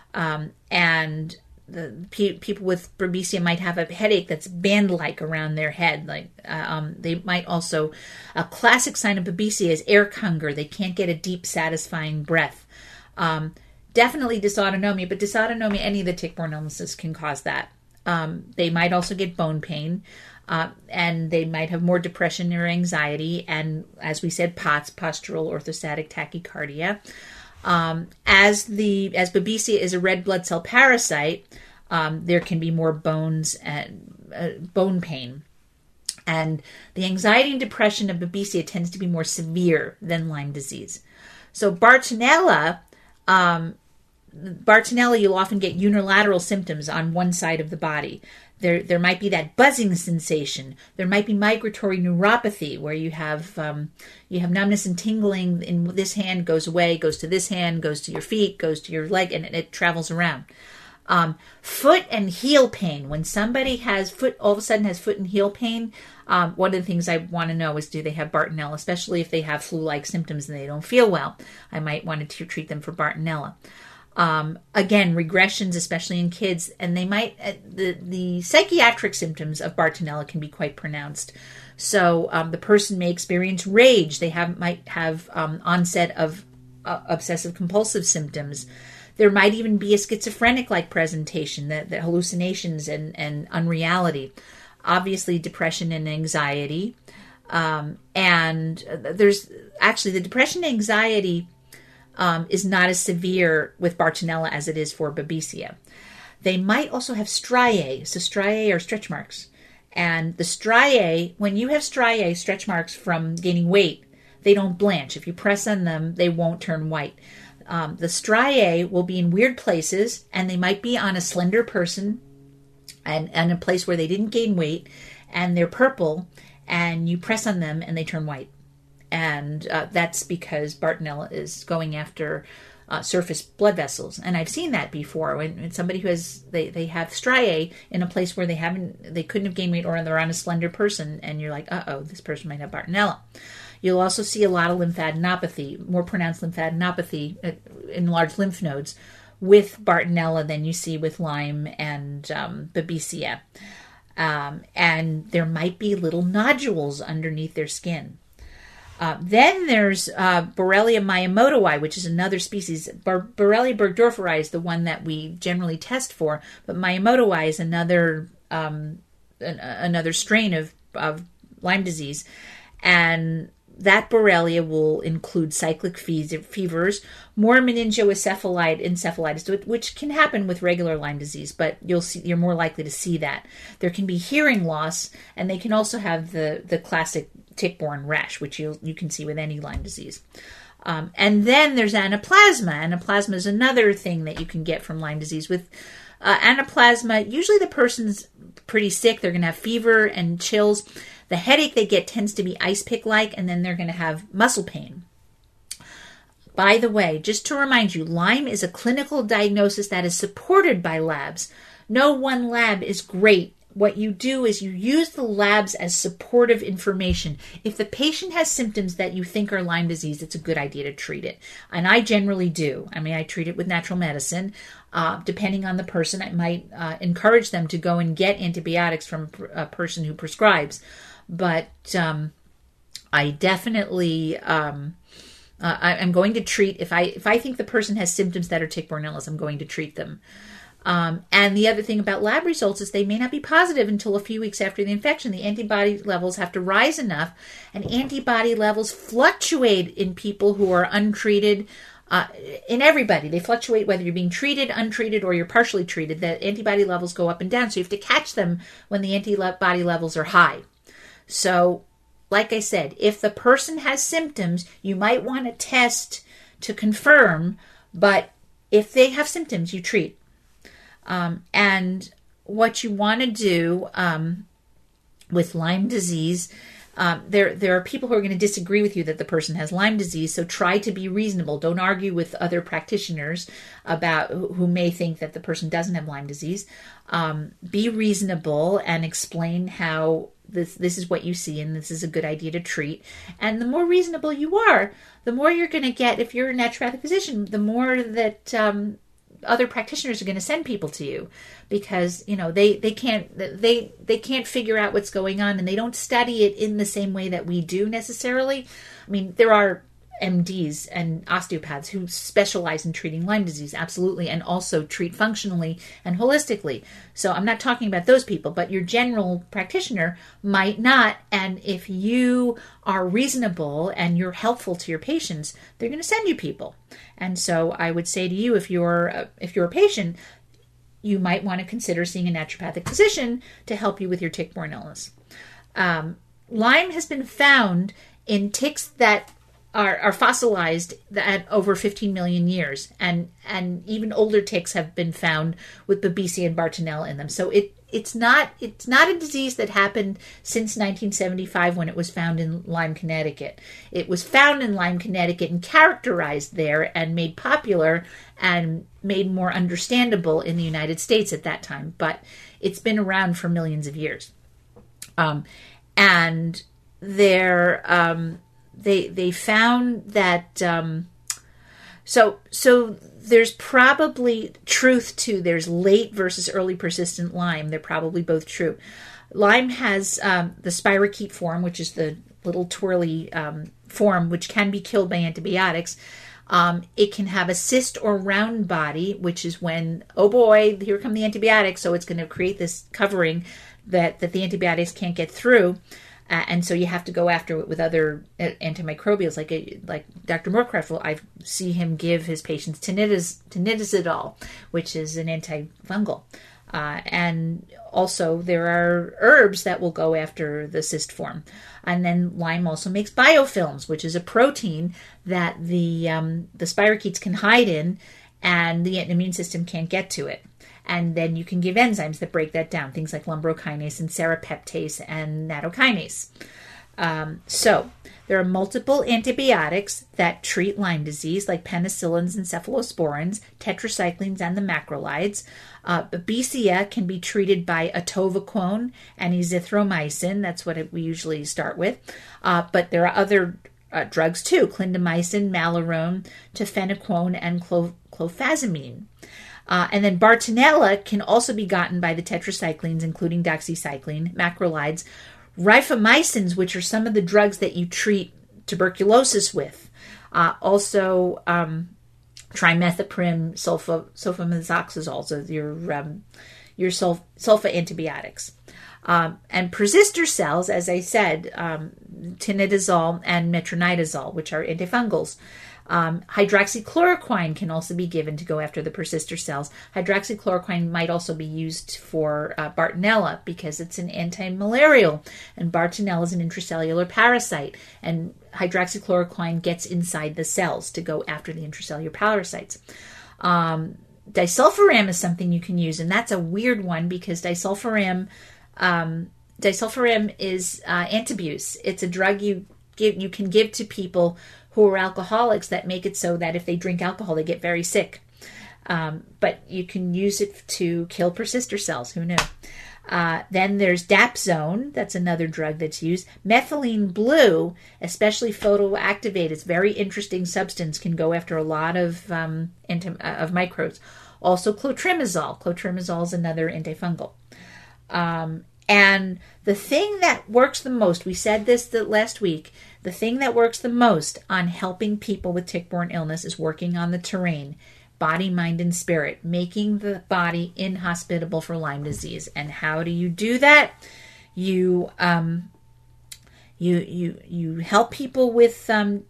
And the people with Babesia might have a headache that's band-like around their head. They might also, a classic sign of Babesia is air hunger. They can't get a deep, satisfying breath. Definitely dysautonomia, but dysautonomia, any of the tick-borne illnesses can cause that. They might also get bone pain, and they might have more depression or anxiety, and as we said, POTS, postural orthostatic tachycardia. As Babesia is a red blood cell parasite, there can be more bones and bone pain. And the anxiety and depression of Babesia tends to be more severe than Lyme disease. So Bartonella, you'll often get unilateral symptoms on one side of the body. There might be that buzzing sensation. There might be migratory neuropathy, where you have numbness and tingling in this hand, goes away, goes to this hand, goes to your feet, goes to your leg, and it travels around. Foot and heel pain. When somebody all of a sudden has foot and heel pain, one of the things I want to know is, do they have Bartonella, especially if they have flu-like symptoms and they don't feel well. I might want to treat them for Bartonella. Again, regressions, especially in kids, and they might, the psychiatric symptoms of Bartonella can be quite pronounced. So the person may experience rage. They might have onset of obsessive compulsive symptoms. There might even be a schizophrenic-like presentation, that hallucinations and unreality. obviously depression and anxiety. And there's actually the depression and anxiety is not as severe with Bartonella as it is for Babesia. They might also have striae. So striae are stretch marks. And the striae, when you have striae, stretch marks from gaining weight, they don't blanch. If you press on them, they won't turn white. The striae will be in weird places, and they might be on a slender person and a place where they didn't gain weight, and they're purple, and you press on them and they turn white. And that's because Bartonella is going after surface blood vessels. And I've seen that before when somebody who has, they have striae in a place where they couldn't have gained weight, or they're on a slender person, and you're like, this person might have Bartonella. You'll also see a lot of lymphadenopathy, more pronounced lymphadenopathy in large lymph nodes with Bartonella than you see with Lyme and Babesia. And there might be little nodules underneath their skin. Then there's Borrelia miyamotoi, which is another species. Borrelia burgdorferi is the one that we generally test for, but miyamotoi is another strain of Lyme disease. And that Borrelia will include cyclic fevers, more meningoencephalitis, which can happen with regular Lyme disease, but you're more likely to see that. There can be hearing loss, and they can also have the classic tick-borne rash, which you can see with any Lyme disease. And then there's anaplasma. Anaplasma is another thing that you can get from Lyme disease. With anaplasma, usually the person's pretty sick. They're going to have fever and chills. The headache they get tends to be ice pick-like, and then they're going to have muscle pain. By the way, just to remind you, Lyme is a clinical diagnosis that is supported by labs. No one lab is great. What you do is you use the labs as supportive information. If the patient has symptoms that you think are Lyme disease, it's a good idea to treat it. And I generally do. I treat it with natural medicine. Depending on the person, I might encourage them to go and get antibiotics from a person who prescribes. But I definitely, I'm going to treat, if I think the person has symptoms that are tick-borne illness, I'm going to treat them. And the other thing about lab results is they may not be positive until a few weeks after the infection. The antibody levels have to rise enough, and antibody levels fluctuate in people who are untreated. In everybody, they fluctuate whether you're being treated, untreated, or you're partially treated. The antibody levels go up and down, so you have to catch them when the antibody levels are high. So, like I said, if the person has symptoms, you might want to test to confirm, but if they have symptoms, you treat. And what you want to do with Lyme disease, there are people who are going to disagree with you that the person has Lyme disease, so try to be reasonable. Don't argue with other practitioners about who may think that the person doesn't have Lyme disease. Be reasonable and explain how this is what you see and this is a good idea to treat. And the more reasonable you are, the more you're going to get. If you're a naturopathic physician, the more that other practitioners are going to send people to you, because they can't figure out what's going on, and they don't study it in the same way that we do necessarily. There are MDs and osteopaths who specialize in treating Lyme disease, absolutely, and also treat functionally and holistically. So I'm not talking about those people, but your general practitioner might not. And if you are reasonable and you're helpful to your patients, they're going to send you people. And so I would say to you, if you're a patient, you might want to consider seeing a naturopathic physician to help you with your tick-borne illness. Lyme has been found in ticks that are fossilized at over 15 million years, and even older ticks have been found with Babesia and Bartonella in them. So it's not a disease that happened since 1975 when it was found in Lyme, Connecticut. It was found in Lyme, Connecticut and characterized there and made popular and made more understandable in the United States at that time. But it's been around for millions of years. And they found that so there's probably truth to there's late versus early persistent Lyme. They're probably both true. Lyme has the spirochete form, which is the little twirly form, which can be killed by antibiotics. It can have a cyst or round body, which is when, oh boy, here come the antibiotics, so it's going to create this covering that the antibiotics can't get through. And so you have to go after it with other antimicrobials, like Dr. Moorcraft. I see him give his patients tinidazole, which is an antifungal. And also there are herbs that will go after the cyst form. And then Lyme also makes biofilms, which is a protein that the spirochetes can hide in, and the immune system can't get to it. And then you can give enzymes that break that down, things like lumbrokinase and serrapeptase and nattokinase. So there are multiple antibiotics that treat Lyme disease, like penicillins and cephalosporins, tetracyclines, and the macrolides. BCA can be treated by atovaquone and azithromycin. That's what we usually start with. But there are other drugs too: clindamycin, malarone, tofenaquone, and clofazimine. And then Bartonella can also be gotten by the tetracyclines, including doxycycline, macrolides, rifamycins, which are some of the drugs that you treat tuberculosis with. Also, trimethoprim, sulfamethoxazole, so your sulfa antibiotics. And persister cells, as I said, tinidazole and metronidazole, which are antifungals. Hydroxychloroquine can also be given to go after the persister cells. Hydroxychloroquine might also be used for Bartonella because it's an anti-malarial, and Bartonella is an intracellular parasite, and hydroxychloroquine gets inside the cells to go after the intracellular parasites. Disulfiram is something you can use, and that's a weird one because disulfiram is antabuse. It's a drug you can give to people who are alcoholics that make it so that if they drink alcohol, they get very sick. But you can use it to kill persister cells. Who knew? Then there's Dapsone. That's another drug that's used. Methylene blue, especially photoactivate, it's a very interesting substance, can go after a lot of microbes. Also clotrimazole. Clotrimazole is another antifungal. And the thing that works the most, we said this last week, the thing that works the most on helping people with tick-borne illness is working on the terrain, body, mind, and spirit, making the body inhospitable for Lyme disease. And how do you do that? You help people with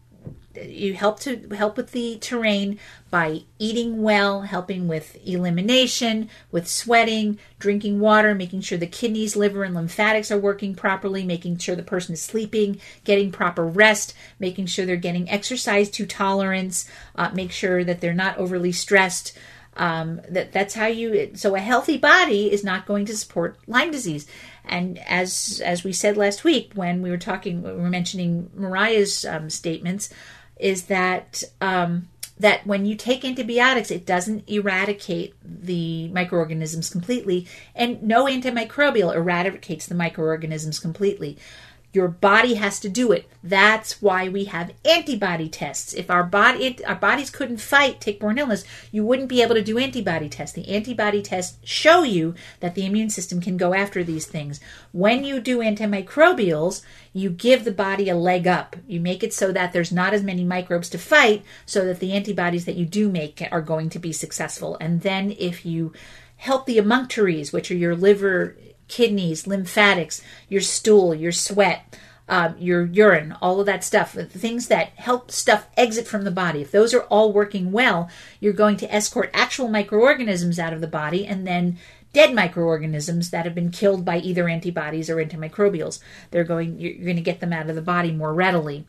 you help with the terrain by eating well, helping with elimination, with sweating, drinking water, making sure the kidneys, liver, and lymphatics are working properly, making sure the person is sleeping, getting proper rest, making sure they're getting exercise to tolerance, make sure that they're not overly stressed. That's how so a healthy body is not going to support Lyme disease. And as we said last week when we were mentioning Mariah's statements, is that that when you take antibiotics, it doesn't eradicate the microorganisms completely, and no antimicrobial eradicates the microorganisms completely. Your body has to do it. That's why we have antibody tests. If our bodies couldn't fight tick-borne illness, you wouldn't be able to do antibody tests. The antibody tests show you that the immune system can go after these things. When you do antimicrobials, you give the body a leg up. You make it so that there's not as many microbes to fight, so that the antibodies that you do make are going to be successful. And then if you help the emunctories, which are your liver, kidneys, lymphatics, your stool, your sweat, your urine, all of that stuff, the things that help stuff exit from the body. If those are all working well, you're going to escort actual microorganisms out of the body, and then dead microorganisms that have been killed by either antibodies or antimicrobials. You're going to get them out of the body more readily.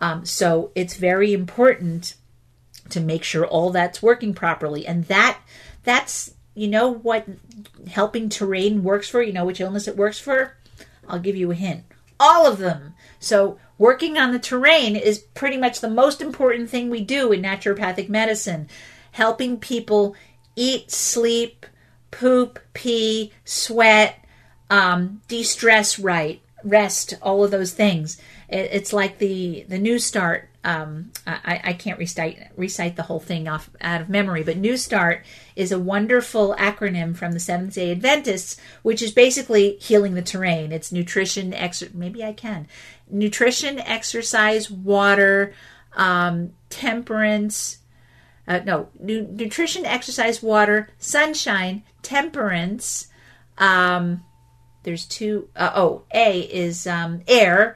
So it's very important to make sure all that's working properly, and that's you know what helping terrain works for? You know which illness it works for? I'll give you a hint. All of them. So working on the terrain is pretty much the most important thing we do in naturopathic medicine. Helping people eat, sleep, poop, pee, sweat, de-stress right, rest, all of those things. It's like the New Start. I can't recite the whole thing out of memory, but New Start is a wonderful acronym from the Seventh-day Adventists, which is basically healing the terrain. It's nutrition, exercise, water, temperance. Nutrition, exercise, water, sunshine, temperance, There's two. A is air,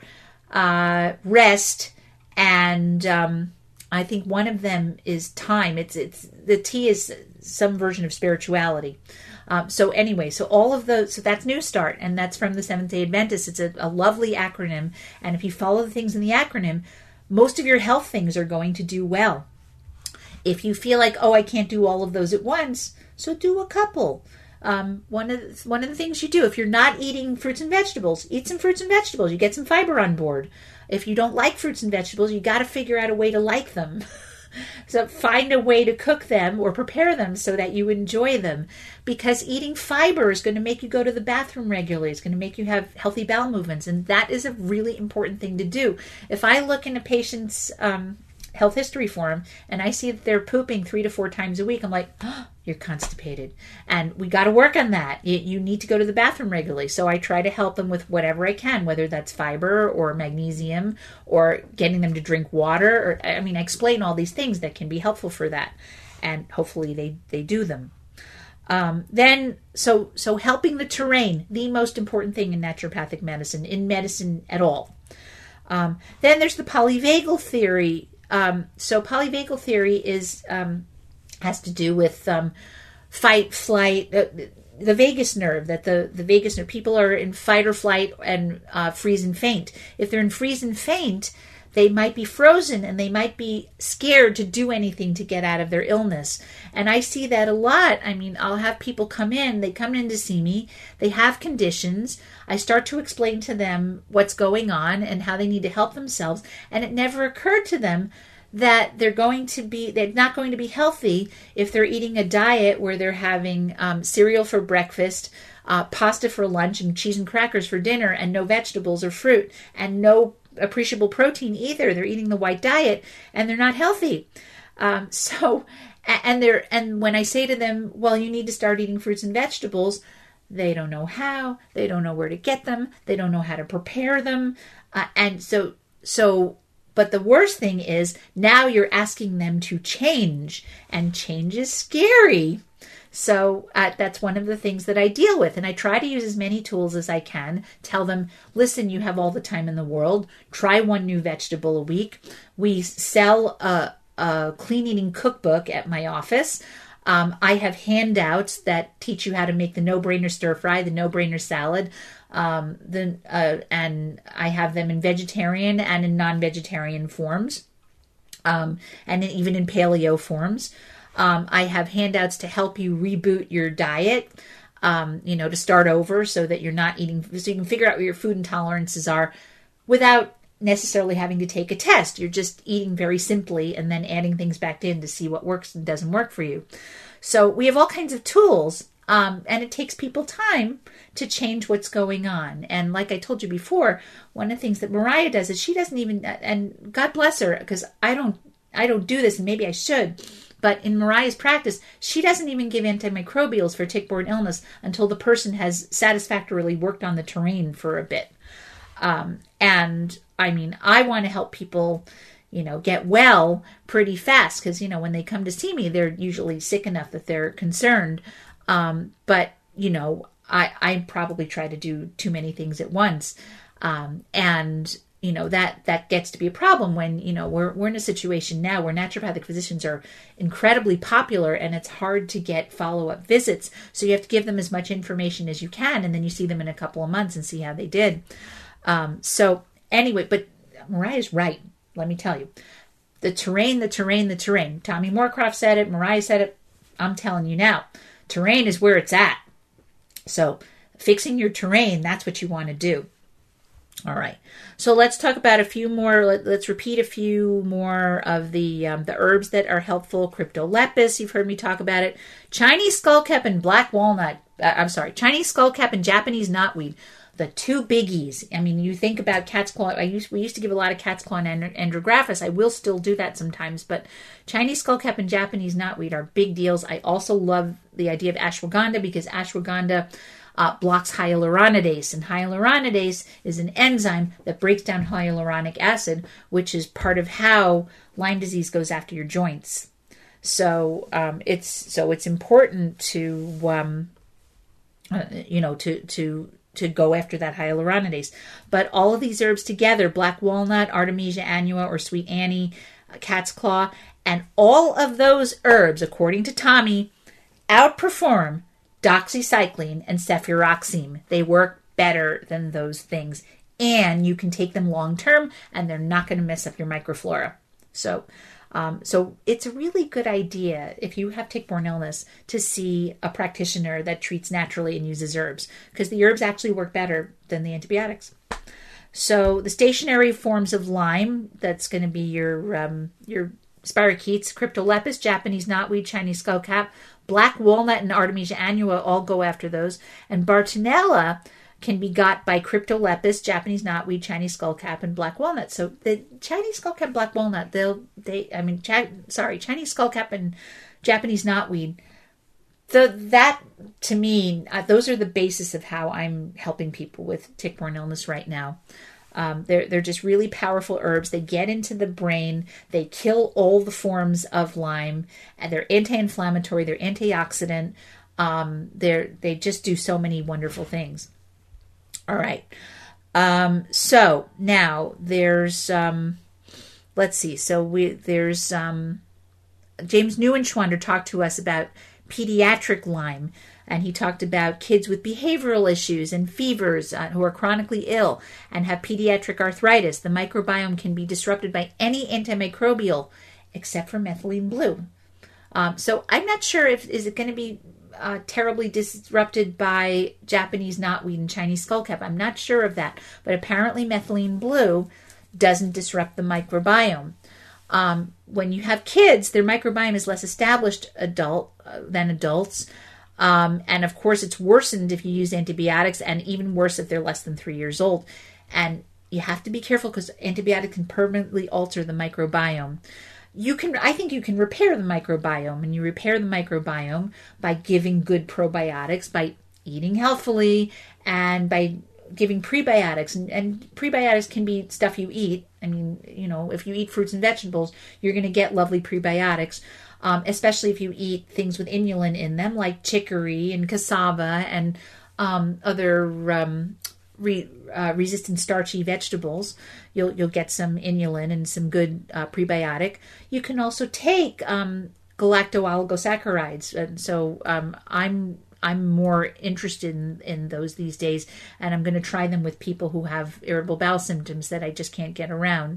rest, and I think one of them is time. It's the T is some version of spirituality. So anyway, so all of those, so that's New Start, and that's from the Seventh-day Adventists. It's a lovely acronym, and if you follow the things in the acronym, most of your health things are going to do well. If you feel like, I can't do all of those at once, so do a couple. One of the things you do, if you're not eating fruits and vegetables, eat some fruits and vegetables. You get some fiber on board. If you don't like fruits and vegetables, you got to figure out a way to like them. So find a way to cook them or prepare them so that you enjoy them, because eating fiber is going to make you go to the bathroom regularly. It's going to make you have healthy bowel movements, and that is a really important thing to do. If I look in a patient's health history form and I see that they're pooping 3 to 4 times a week, I'm like, you're constipated, and we got to work on that. You need to go to the bathroom regularly. So I try to help them with whatever I can, whether that's fiber or magnesium or getting them to drink water. I explain all these things that can be helpful for that, and hopefully they do them. Then helping the terrain, the most important thing in naturopathic medicine, in medicine at all. Then there's the polyvagal theory. So polyvagal theory has to do with fight, flight, the vagus nerve. That the vagus nerve, people are in fight or flight and freeze and faint. If they're in freeze and faint, they might be frozen and they might be scared to do anything to get out of their illness. And I see that a lot. I'll have people come in. They come in to see me. They have conditions. I start to explain to them what's going on and how they need to help themselves. And it never occurred to them that they're not going to be healthy if they're eating a diet where they're having cereal for breakfast, pasta for lunch, and cheese and crackers for dinner, and no vegetables or fruit, and no appreciable protein either. They're eating the white diet, and they're not healthy. And when I say to them, well, you need to start eating fruits and vegetables, they don't know how. They don't know where to get them. They don't know how to prepare them. But the worst thing is now you're asking them to change, and change is scary. So that's one of the things that I deal with. And I try to use as many tools as I can. Tell them, listen, you have all the time in the world. Try one new vegetable a week. We sell a clean eating cookbook at my office. I have handouts that teach you how to make the no-brainer stir fry, the no-brainer salad. And I have them in vegetarian and in non-vegetarian forms, and even in paleo forms. I have handouts to help you reboot your diet, to start over so that you're not eating, so you can figure out what your food intolerances are without necessarily having to take a test. You're just eating very simply and then adding things back in to see what works and doesn't work for you. So we have all kinds of tools, and it takes people time to change what's going on. And like I told you before, one of the things that Mariah does is she doesn't even, and God bless her, because I don't do this, and maybe I should, but in Mariah's practice, she doesn't even give antimicrobials for tick-borne illness until the person has satisfactorily worked on the terrain for a bit. And I want to help people, get well pretty fast, because, when they come to see me, they're usually sick enough that they're concerned. But I probably try to do too many things at once. That gets to be a problem when, we're in a situation now where naturopathic physicians are incredibly popular, and it's hard to get follow-up visits. So you have to give them as much information as you can, and then you see them in a couple of months and see how they did. So anyway, but Mariah's right. Let me tell you, the terrain. Tommy Moorcroft said it. Mariah said it. I'm telling you now, terrain is where it's at. So fixing your terrain, that's what you want to do. All right. So let's talk about a few more. Let's repeat a few more of the herbs that are helpful. Cryptolepis, you've heard me talk about it. Chinese skullcap and black walnut. Chinese skullcap and Japanese knotweed. The two biggies. You think about cat's claw. We used to give a lot of cat's claw and andrographis. I will still do that sometimes, but Chinese skullcap and Japanese knotweed are big deals. I also love the idea of ashwagandha, because ashwagandha blocks hyaluronidase, and hyaluronidase is an enzyme that breaks down hyaluronic acid, which is part of how Lyme disease goes after your joints. So it's important to to go after that hyaluronidase. But all of these herbs together, black walnut, Artemisia annua or sweet Annie, cat's claw, and all of those herbs, according to Tommy, outperform doxycycline and cefuroxime. They work better than those things. And you can take them long term and they're not going to mess up your microflora. So it's a really good idea if you have tick-borne illness to see a practitioner that treats naturally and uses herbs, because the herbs actually work better than the antibiotics. So the stationary forms of Lyme, that's going to be your spirochetes, cryptolepis, Japanese knotweed, Chinese skullcap, black walnut, and Artemisia annua all go after those. And Bartonella can be got by cryptolepis, Japanese knotweed, Chinese skullcap, and black walnut. So the Chinese skullcap, black walnut, Chinese skullcap and Japanese knotweed. That to me, those are the basis of how I'm helping people with tick-borne illness right now. They're just really powerful herbs. They get into the brain. They kill all the forms of Lyme, and they're anti-inflammatory. They're antioxidant. They just do so many wonderful things. All right. So now there's, let's see. So there's James Neuenschwander talked to us about pediatric Lyme, and he talked about kids with behavioral issues and fevers who are chronically ill and have pediatric arthritis. The microbiome can be disrupted by any antimicrobial except for methylene blue. So I'm not sure is it going to be terribly disrupted by Japanese knotweed and Chinese skullcap. I'm not sure of that, but apparently methylene blue doesn't disrupt the microbiome. When you have kids, their microbiome is less established than adults. And of course, it's worsened if you use antibiotics, and even worse if they're less than 3 years old. And you have to be careful because antibiotics can permanently alter the microbiome. I think you can repair the microbiome, and you repair the microbiome by giving good probiotics, by eating healthfully, and by giving prebiotics. And prebiotics can be stuff you eat. I mean, if you eat fruits and vegetables, you're going to get lovely prebiotics, especially if you eat things with inulin in them, like chicory and cassava and other resistant starchy vegetables. You'll get some inulin and some good prebiotic. You can also take galacto-oligosaccharides, and so I'm more interested in those these days, and I'm going to try them with people who have irritable bowel symptoms that I just can't get around.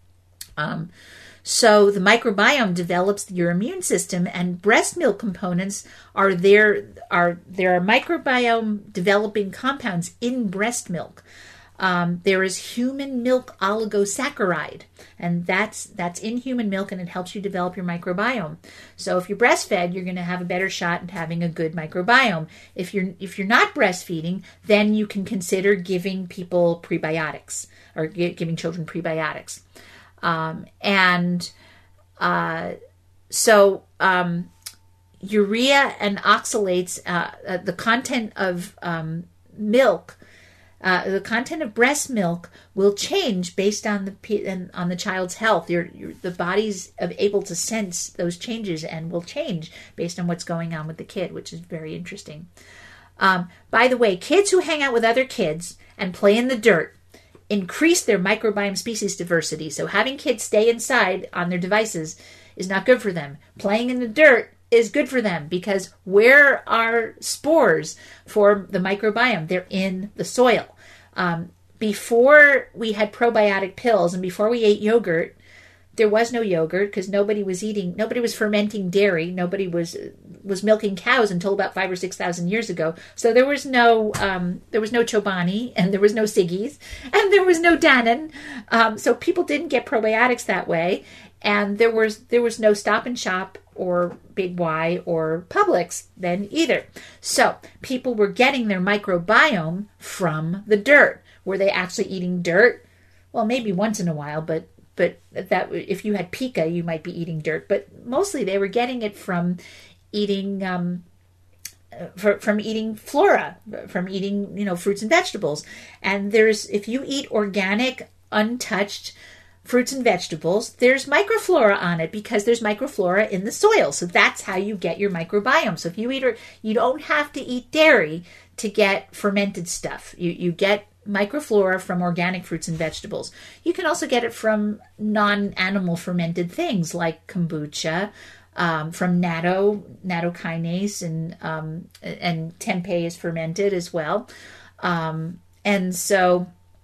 So the microbiome develops your immune system, and breast milk components there are microbiome developing compounds in breast milk. There is human milk oligosaccharide, and that's in human milk, and it helps you develop your microbiome. So if you're breastfed, you're going to have a better shot at having a good microbiome. If you're not breastfeeding, then you can consider giving people prebiotics, or giving children prebiotics. Urea and oxalates, the content of milk. The content of breast milk will change based on the child's health. The body's able to sense those changes and will change based on what's going on with the kid, which is very interesting. By the way, kids who hang out with other kids and play in the dirt increase their microbiome species diversity. So having kids stay inside on their devices is not good for them. Playing in the dirt is good for them, because where are spores for the microbiome? They're in the soil. Before we had probiotic pills and before we ate yogurt, there was no yogurt because nobody was fermenting dairy. Nobody was milking cows until about 5,000 or 6,000 years ago. So there was no Chobani, and there was no Siggies, and there was no Dannon. So people didn't get probiotics that way, and there was no Stop and Shop or Big Y or Publix then either. So people were getting their microbiome from the dirt. Were they actually eating dirt? Well, maybe once in a while, but that if you had pica, you might be eating dirt. But mostly they were getting it from eating from eating flora, from eating fruits and vegetables. And if you eat organic, untouched fruits and vegetables, there's microflora on it because there's microflora in the soil. So that's how you get your microbiome. So if you don't have to eat dairy to get fermented stuff. You get microflora from organic fruits and vegetables. You can also get it from non-animal fermented things like kombucha, from nattokinase, and tempeh is fermented as well. And so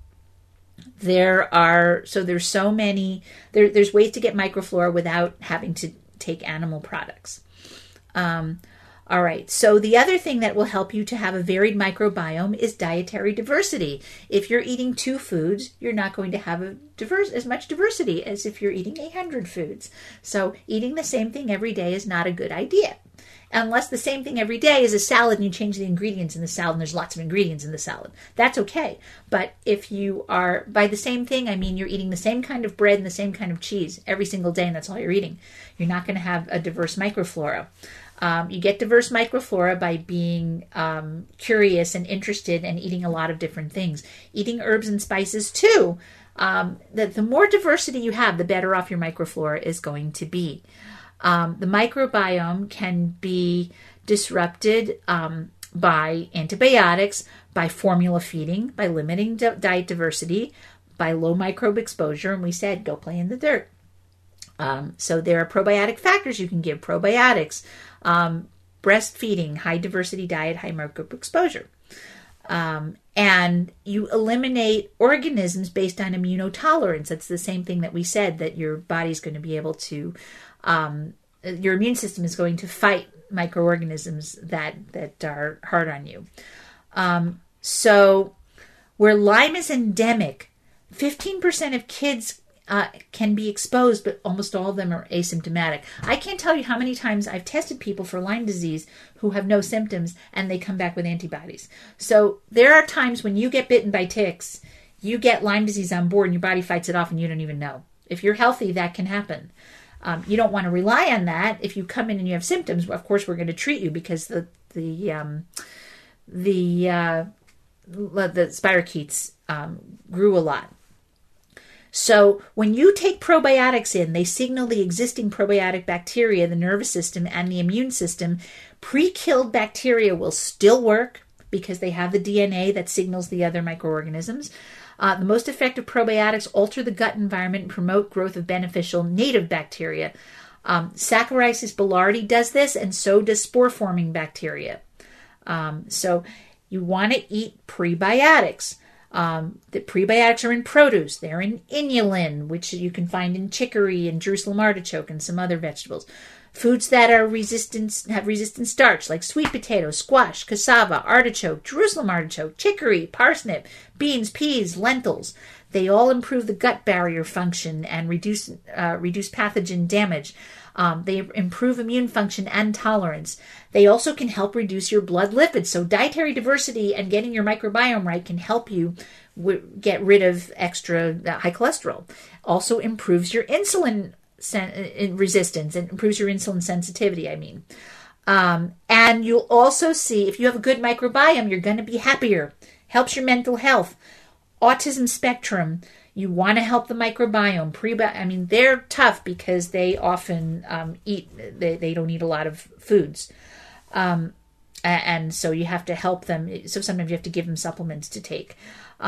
there's so many, there's ways to get microflora without having to take animal products. All right, so the other thing that will help you to have a varied microbiome is dietary diversity. If you're eating 2 foods, you're not going to have as much diversity as if you're eating 100 foods. So eating the same thing every day is not a good idea. Unless the same thing every day is a salad and you change the ingredients in the salad and there's lots of ingredients in the salad. That's okay. But if you are, by the same thing, I mean you're eating the same kind of bread and the same kind of cheese every single day and that's all you're eating, you're not going to have a diverse microflora. You get diverse microflora by being curious and interested and eating a lot of different things. Eating herbs and spices too. The more diversity you have, the better off your microflora is going to be. The microbiome can be disrupted by antibiotics, by formula feeding, by limiting diet diversity, by low microbe exposure, and we said go play in the dirt. So there are probiotic factors you can give. Probiotics, breastfeeding, high diversity diet, high microbe exposure. And you eliminate organisms based on immunotolerance. That's the same thing that we said, that your body's going to be able to, your immune system is going to fight microorganisms that are hard on you. So where Lyme is endemic, 15% of kids can be exposed, but almost all of them are asymptomatic. I can't tell you how many times I've tested people for Lyme disease who have no symptoms and they come back with antibodies. So there are times when you get bitten by ticks, you get Lyme disease on board and your body fights it off and you don't even know. If you're healthy, that can happen. You don't want to rely on that. If you come in and you have symptoms, of course we're going to treat you because the spirochetes grew a lot. So when you take probiotics in, they signal the existing probiotic bacteria, the nervous system, and the immune system. Pre-killed bacteria will still work because they have the DNA that signals the other microorganisms. The most effective probiotics alter the gut environment and promote growth of beneficial native bacteria. Saccharomyces boulardii does this, and so does spore-forming bacteria. So you want to eat prebiotics. The prebiotics are in produce. They're in inulin, which you can find in chicory and Jerusalem artichoke and some other vegetables. Foods that are have resistant starch, like sweet potato, squash, cassava, artichoke, Jerusalem artichoke, chicory, parsnip, beans, peas, lentils. They all improve the gut barrier function and reduce pathogen damage. They improve immune function and tolerance. They also can help reduce your blood lipids. So dietary diversity and getting your microbiome right can help you get rid of extra high cholesterol. Also improves your insulin resistance and improves your insulin sensitivity, and you'll also see, if you have a good microbiome, you're going to be happier. Helps your mental health. Autism spectrum, you want to help the microbiome. They're tough because they often they don't eat a lot of foods. And so you have to help them. So sometimes you have to give them supplements to take.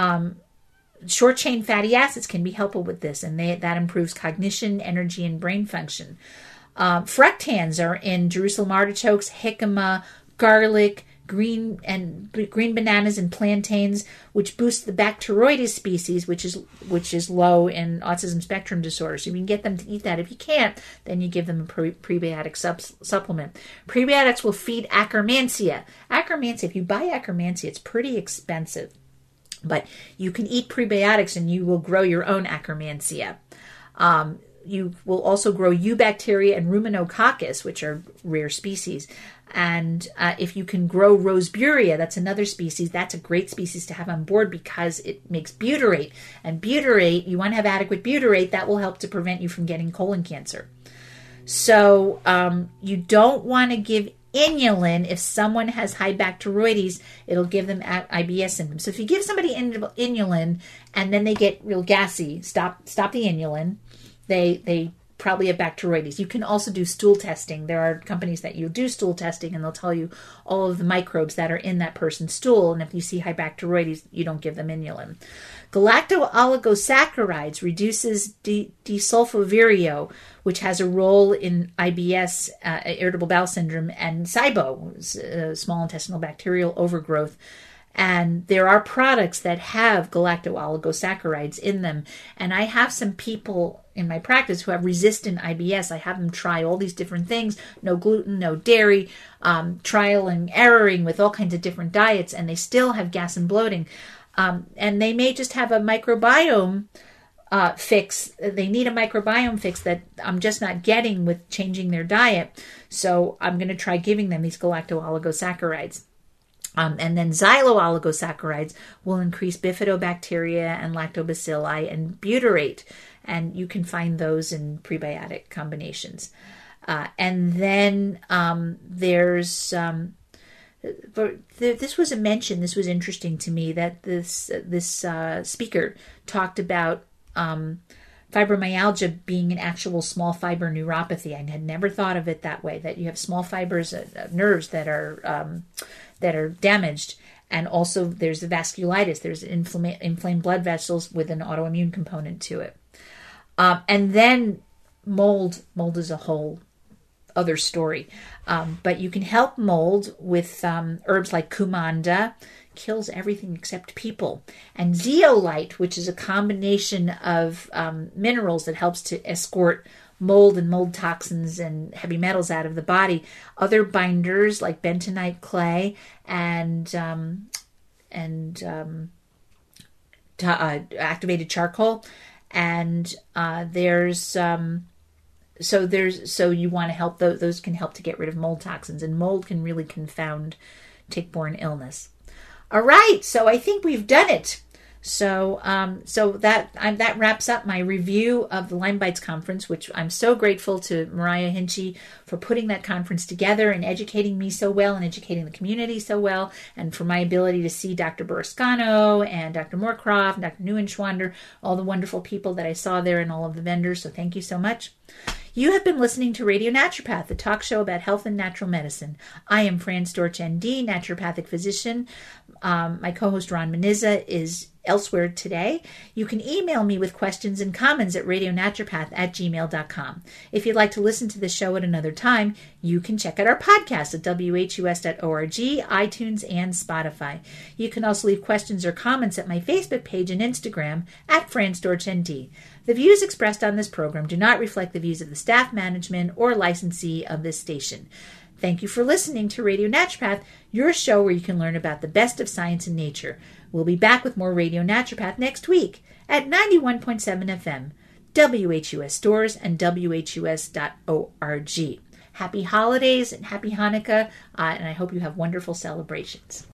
Short-chain fatty acids can be helpful with this, and that improves cognition, energy, and brain function. Fructans are in Jerusalem artichokes, jicama, garlic, green bananas and plantains, which boosts the Bacteroides species, which is low in autism spectrum disorder. So you can get them to eat that. If you can't, then you give them a prebiotic supplement. Prebiotics will feed Akkermansia. If you buy Akkermansia, it's pretty expensive. But you can eat prebiotics and you will grow your own Akkermansia. You will also grow Eubacteria and Ruminococcus, which are rare species. And if you can grow Roseburia, that's another species. That's a great species to have on board because it makes butyrate. And butyrate, you want to have adequate butyrate. That will help to prevent you from getting colon cancer. So you don't want to give inulin. If someone has high bacteroides, it'll give them IBS symptoms. So if you give somebody inulin and then they get real gassy, stop the inulin. They probably have Bacteroides. You can also do stool testing. There are companies that you do stool testing, and they'll tell you all of the microbes that are in that person's stool. And if you see high Bacteroides, you don't give them inulin. Galacto-oligosaccharides reduces desulfovireo, which has a role in IBS, irritable bowel syndrome, and SIBO, small intestinal bacterial overgrowth. And there are products that have galacto-oligosaccharides in them. And I have some people in my practice who have resistant IBS. I have them try all these different things, no gluten, no dairy, trial and erroring with all kinds of different diets, and they still have gas and bloating. And they may just have a microbiome fix. They need a microbiome fix that I'm just not getting with changing their diet. So I'm going to try giving them these galacto-oligosaccharides. And then xylo-oligosaccharides will increase bifidobacteria and lactobacilli and butyrate. And you can find those in prebiotic combinations. And then there's... this was a mention. This was interesting to me that this speaker talked about fibromyalgia being an actual small fiber neuropathy. I had never thought of it that way. That you have small fibers, nerves that are damaged, and also there's the vasculitis. There's inflamed blood vessels with an autoimmune component to it. And then mold. Mold is a whole other story. But you can help mold with herbs like Kumanda, kills everything except people, and zeolite, which is a combination of minerals that helps to escort mold and mold toxins and heavy metals out of the body. Other binders like bentonite clay and activated charcoal, and so you want to help those can help to get rid of mold toxins, and mold can really confound tick-borne illness. All right, so I think we've done it. So that wraps up my review of the Lyme Bites conference, which I'm so grateful to Mariah Hinchy for putting that conference together and educating me so well and educating the community so well, and for my ability to see Dr. Burrascano and Dr. Moorcroft and Dr. Neuenschwander, all the wonderful people that I saw there, and all of the vendors. So thank you so much. You have been listening to Radio Naturopath, the talk show about health and natural medicine. I am Fran Storch, ND, naturopathic physician. My co-host Ron Menizza is elsewhere today. You can email me with questions and comments at radionaturopath@gmail.com. If you'd like to listen to the show at another time, you can check out our podcast at whus.org, iTunes, and Spotify. You can also leave questions or comments at my Facebook page and Instagram at Fran Storch, ND. The views expressed on this program do not reflect the views of the staff, management, or licensee of this station. Thank you for listening to Radio Naturopath, your show where you can learn about the best of science and nature. We'll be back with more Radio Naturopath next week at 91.7 FM, WHUS stores, and WHUS.org. Happy holidays and happy Hanukkah, and I hope you have wonderful celebrations.